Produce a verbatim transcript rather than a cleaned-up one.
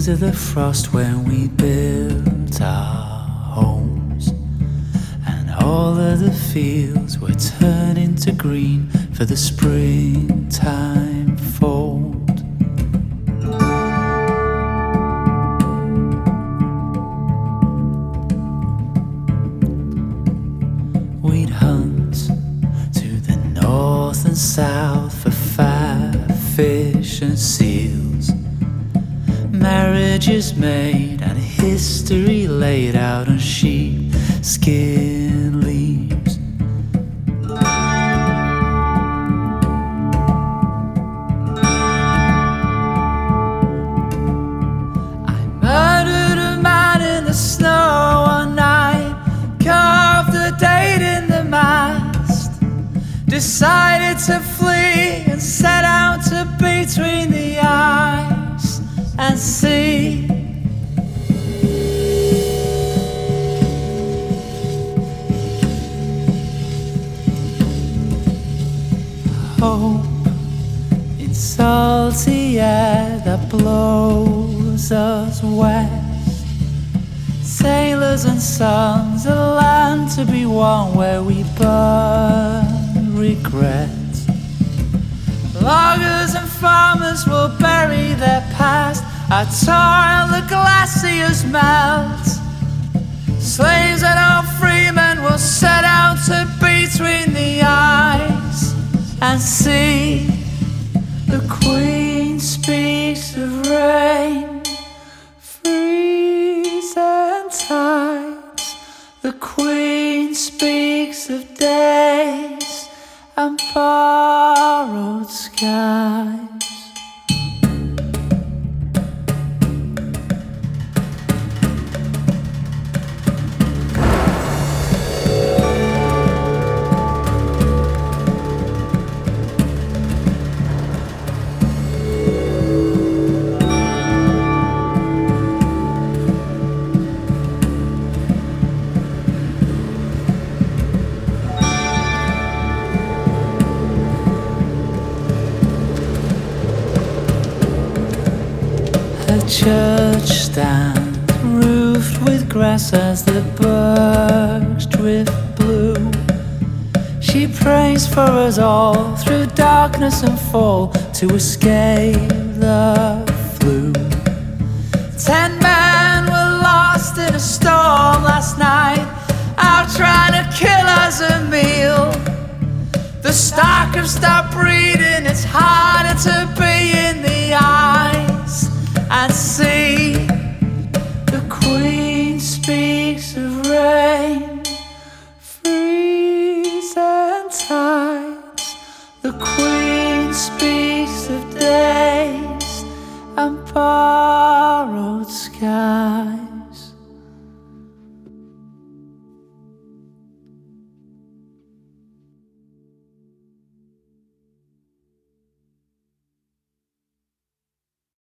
days of the frost when we built our homes, and all of the fields were turning to green for the springtime fold. We'd hunt to the north and south for fat fish and seals, marriages made and history laid out on sheepskin leaves. I murdered a man in the snow one night, carved a date in the mast, decided to flee and set out to between the ice and sea. Hope in salty air that blows us west, sailors and sons, a land to be won where we burn regret. Loggers and farmers will bury their past, our toil the glaciers melt. Slaves and our freemen will set out to between the ice and sea. The Queen speaks of rain, freeze and tides. The Queen speaks of days and borrowed skies. Her church stands roofed with grass as the bergs drift blue. She prays for us all through darkness and fall to escape the flu. Ten men were lost in a storm last night, out trying to kill us a meal. The stock have stopped breeding, it's harder to be in the ice and see. The Queen speaks of rain, freeze and tides. The Queen speaks of days and borrowed skies.